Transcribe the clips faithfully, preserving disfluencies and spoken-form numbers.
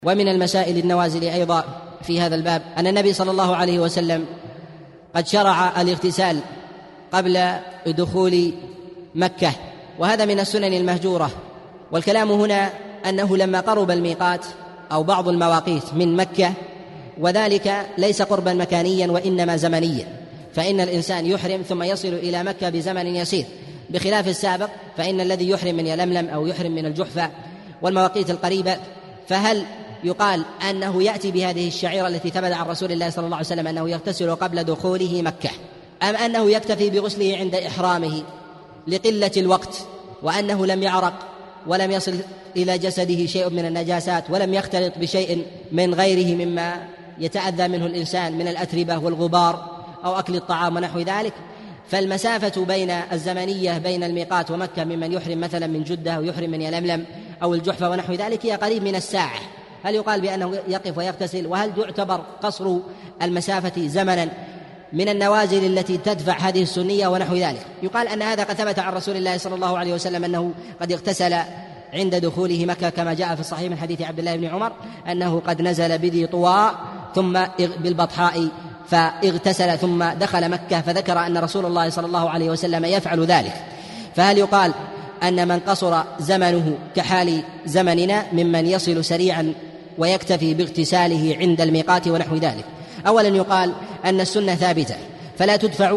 ومن المسائل النوازل أيضا في هذا الباب أن النبي صلى الله عليه وسلم قد شرع الاغتسال قبل دخول مكة، وهذا من السنن المهجورة. والكلام هنا أنه لما قرب الميقات أو بعض المواقيت من مكة، وذلك ليس قربا مكانيا وإنما زمنيا، فإن الإنسان يحرم ثم يصل إلى مكة بزمن يسير، بخلاف السابق فإن الذي يحرم من يلملم أو يحرم من الجحفة والمواقيت القريبة، فهل يقال أنه يأتي بهذه الشعيرة التي ثبت عن رسول الله صلى الله عليه وسلم أنه يغتسل قبل دخوله مكة، أم أنه يكتفي بغسله عند إحرامه لقلة الوقت، وأنه لم يعرق ولم يصل إلى جسده شيء من النجاسات ولم يختلط بشيء من غيره مما يتأذى منه الإنسان من الأتربة والغبار أو أكل الطعام ونحو ذلك؟ فالمسافة بين الزمنية بين الميقات ومكة ممن يحرم مثلا من جدة أو يحرم من يلملم أو الجحفة ونحو ذلك هي قريب من الساعة. هل يقال بأنه يقف ويغتسل؟ وهل يعتبر قصر المسافة زمنا من النوازل التي تدفع هذه السنية ونحو ذلك؟ يقال أن هذا قد ثبت عن رسول الله صلى الله عليه وسلم أنه قد اغتسل عند دخوله مكة، كما جاء في الصحيح من حديث عبد الله بن عمر أنه قد نزل بذي طواء ثم بالبطحاء فاغتسل ثم دخل مكة، فذكر أن رسول الله صلى الله عليه وسلم يفعل ذلك. فهل يقال أن من قصر زمنه كحال زمننا ممن يصل سريعا ويكتفي باغتساله عند الميقات ونحو ذلك؟ أولا يقال أن السنة ثابتة فلا تدفع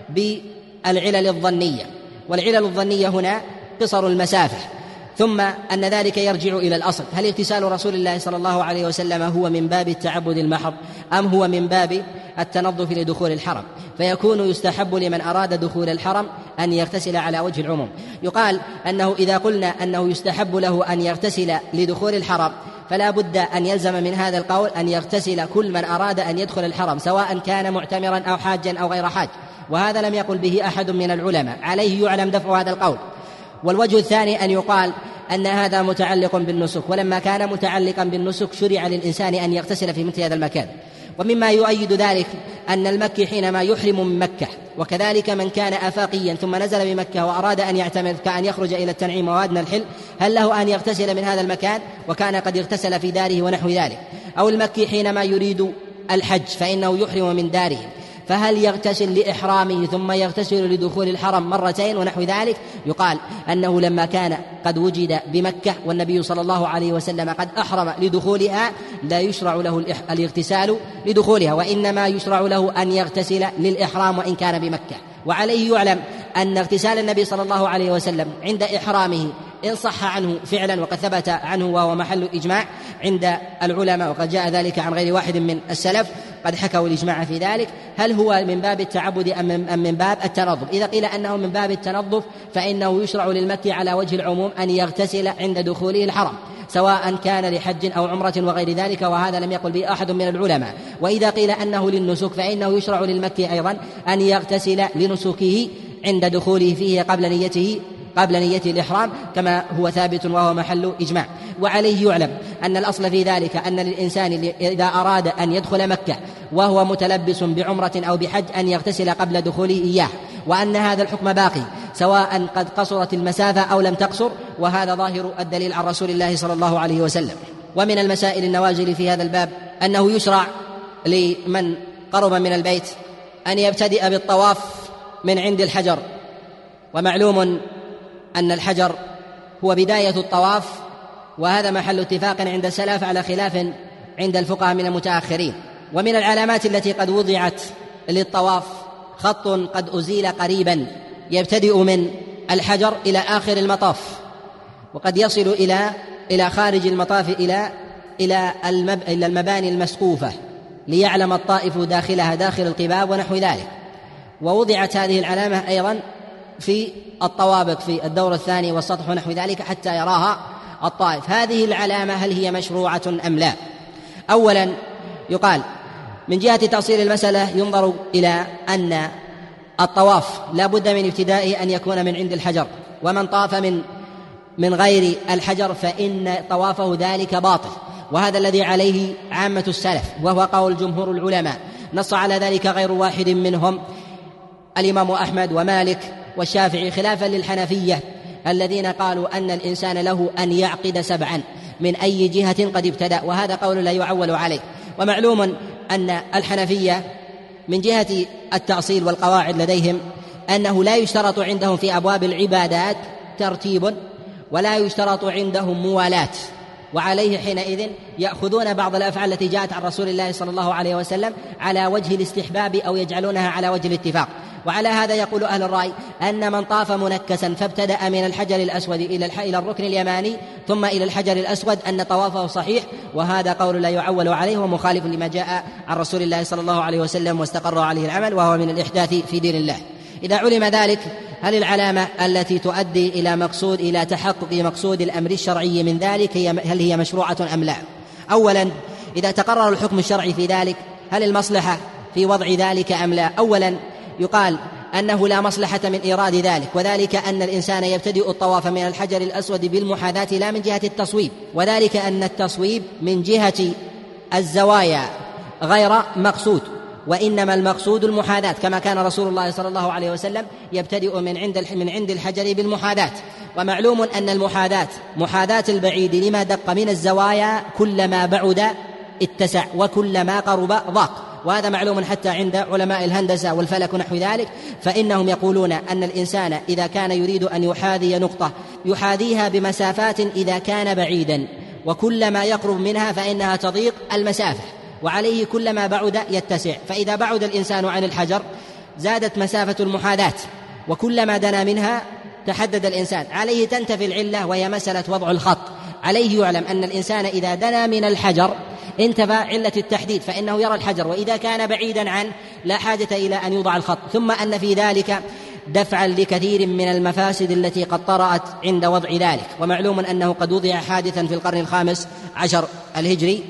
بالعلل الظنية، والعلل الظنية هنا قصر المسافة، ثم أن ذلك يرجع إلى الأصل. هل اغتسال رسول الله صلى الله عليه وسلم هو من باب التعبد المحض أم هو من باب التنظف لدخول الحرم؟ فيكون يستحب لمن أراد دخول الحرم أن يغتسل على وجه العموم. يقال أنه إذا قلنا أنه يستحب له أن يغتسل لدخول الحرم فلا بد أن يلزم من هذا القول أن يغتسل كل من أراد أن يدخل الحرم سواء كان معتمرا أو حاجا أو غير حاج، وهذا لم يقل به أحد من العلماء، عليه يعلم دفع هذا القول. والوجه الثاني أن يقال أن هذا متعلق بالنسك، ولما كان متعلقا بالنسك شرع للإنسان أن يغتسل في مثل هذا المكان. ومما يؤيد ذلك أن المكي حينما يحرم من مكة، وكذلك من كان آفاقيا ثم نزل بمكة وأراد أن يعتمر كأن يخرج إلى التنعيم وأدنى الحل، هل له أن يغتسل من هذا المكان وكان قد اغتسل في داره ونحو ذلك؟ أو المكي حينما يريد الحج فإنه يحرم من داره، فهل يغتسل لإحرامه ثم يغتسل لدخول الحرم مرتين ونحو ذلك؟ يقال أنه لما كان قد وجد بمكة والنبي صلى الله عليه وسلم قد أحرم لدخولها لا يشرع له الاغتسال لدخولها، وإنما يشرع له أن يغتسل للإحرام وإن كان بمكة. وعليه يعلم أن اغتسال النبي صلى الله عليه وسلم عند إحرامه إن صح عنه فعلا وقد ثبت عنه وهو محل إجماع عند العلماء، وقد جاء ذلك عن غير واحد من السلف قد حكوا الإجماع في ذلك، هل هو من باب التعبد أم من باب التنظف؟ إذا قيل أنه من باب التنظف فإنه يشرع للمكي على وجه العموم أن يغتسل عند دخوله الحرم سواء كان لحج أو عمرة وغير ذلك، وهذا لم يقل به أحد من العلماء. وإذا قيل أنه للنسك فإنه يشرع للمكي أيضا أن يغتسل لنسكه عند دخوله فيه قبل نيته قبل نية الإحرام كما هو ثابت وهو محل إجماع. وعليه يعلم أن الأصل في ذلك أن للإنسان إذا أراد أن يدخل مكة وهو متلبس بعمرة أو بحج أن يغتسل قبل دخوله إياه، وأن هذا الحكم باقي سواء قد قصرت المسافة أو لم تقصر، وهذا ظاهر الدليل عن رسول الله صلى الله عليه وسلم. ومن المسائل النوازل في هذا الباب أنه يشرع لمن قرب من البيت أن يبتدئ بالطواف من عند الحجر، ومعلوم أن الحجر هو بداية الطواف، وهذا محل اتفاق عند السلف على خلاف عند الفقهاء من المتأخرين. ومن العلامات التي قد وضعت للطواف خط قد أزيل قريبا يبتدئ من الحجر إلى آخر المطاف، وقد يصل إلى إلى خارج المطاف إلى إلى المب... إلى المباني المسقوفة ليعلم الطائف داخلها داخل القباب ونحو ذلك. ووضعت هذه العلامة أيضا في الطوابق في الدور الثاني والسطح ونحو ذلك حتى يراها الطائف. هذه العلامة هل هي مشروعة أم لا؟ أولا يقال من جهة تأصيل المسألة ينظر إلى أن الطواف لا بد من ابتدائه أن يكون من عند الحجر، ومن طاف من من غير الحجر فإن طوافه ذلك باطل، وهذا الذي عليه عامة السلف وهو قول جمهور العلماء. نص على ذلك غير واحد منهم الإمام أحمد ومالك والشافعي، خلافا للحنفية الذين قالوا أن الإنسان له أن يعقد سبعا، من أي جهة قد ابتدأ، وهذا قول لا يعول عليه. ومعلوم أن الحنفية من جهة التأصيل والقواعد لديهم أنه لا يشترط عندهم في أبواب العبادات ترتيب ولا يشترط عندهم موالاة، وعليه حينئذ يأخذون بعض الأفعال التي جاءت عن رسول الله صلى الله عليه وسلم على وجه الاستحباب أو يجعلونها على وجه الاتفاق. وعلى هذا يقول أهل الرأي أن من طاف منكسا فابتدأ من الحجر الأسود إلى الركن اليماني ثم إلى الحجر الأسود أن طوافه صحيح، وهذا قول لا يعول عليه ومخالف لما جاء عن رسول الله صلى الله عليه وسلم واستقر عليه العمل، وهو من الإحداث في دين الله. إذا علم ذلك، هل العلامة التي تؤدي إلى مقصود إلى تحقق مقصود الأمر الشرعي من ذلك هي هل هي مشروعة أم لا؟ أولا، إذا تقرر الحكم الشرعي في ذلك هل المصلحة في وضع ذلك أم لا؟ أولا يقال أنه لا مصلحة من إيراد ذلك، وذلك أن الإنسان يبتدئ الطواف من الحجر الأسود بالمحاذاة لا من جهة التصويب، وذلك أن التصويب من جهة الزوايا غير مقصود، وإنما المقصود المحاذاة، كما كان رسول الله صلى الله عليه وسلم يبتدئ من عند من عند الحجر بالمحاذاة. ومعلوم أن المحاذاة محاذاة البعيد لما دق من الزوايا كلما بعد اتسع وكلما قرب ضاق، وهذا معلوم حتى عند علماء الهندسة والفلك ونحو ذلك، فإنهم يقولون أن الإنسان إذا كان يريد أن يحاذي نقطة يحاذيها بمسافات إذا كان بعيدا، وكلما يقرب منها فإنها تضيق المسافة، وعليه كلما بعد يتسع. فإذا بعد الإنسان عن الحجر زادت مسافة المحاذاة، وكلما دنا منها تحدد الإنسان، عليه تنتفي العلة وهي مسألة وضع الخط. عليه يعلم أن الإنسان إذا دنا من الحجر انتفى علة التحديد، فإنه يرى الحجر، وإذا كان بعيدا عنه لا حاجة إلى أن يوضع الخط. ثم أن في ذلك دفعا لكثير من المفاسد التي قد طرأت عند وضع ذلك، ومعلوم أنه قد وضع حادثا في القرن الخامس عشر الهجري،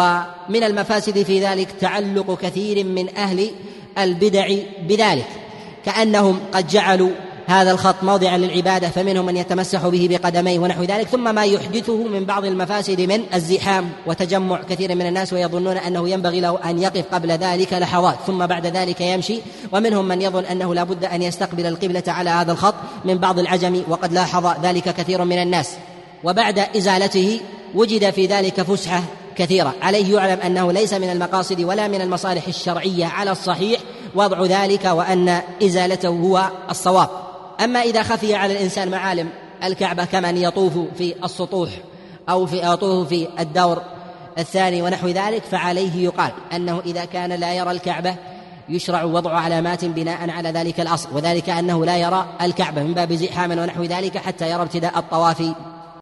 ومن المفاسد في ذلك تعلق كثير من أهل البدع بذلك، كأنهم قد جعلوا هذا الخط موضعا للعبادة، فمنهم من يتمسح به بقدميه ونحو ذلك، ثم ما يحدثه من بعض المفاسد من الزحام وتجمع كثير من الناس، ويظنون أنه ينبغي له أن يقف قبل ذلك لحظات ثم بعد ذلك يمشي، ومنهم من يظن أنه لا بد أن يستقبل القبلة على هذا الخط من بعض العجم، وقد لاحظ ذلك كثير من الناس. وبعد إزالته وجد في ذلك فسحة كثيرة. عليه يعلم أنه ليس من المقاصد ولا من المصالح الشرعية على الصحيح وضع ذلك، وأن إزالته هو الصواب. أما إذا خفي على الإنسان معالم الكعبة كمن يطوف في السطوح أو في يطوف في الدور الثاني ونحو ذلك، فعليه يقال أنه إذا كان لا يرى الكعبة يشرع وضع علامات بناء على ذلك الأصل، وذلك أنه لا يرى الكعبة من باب زحام ونحو ذلك حتى يرى ابتداء الطواف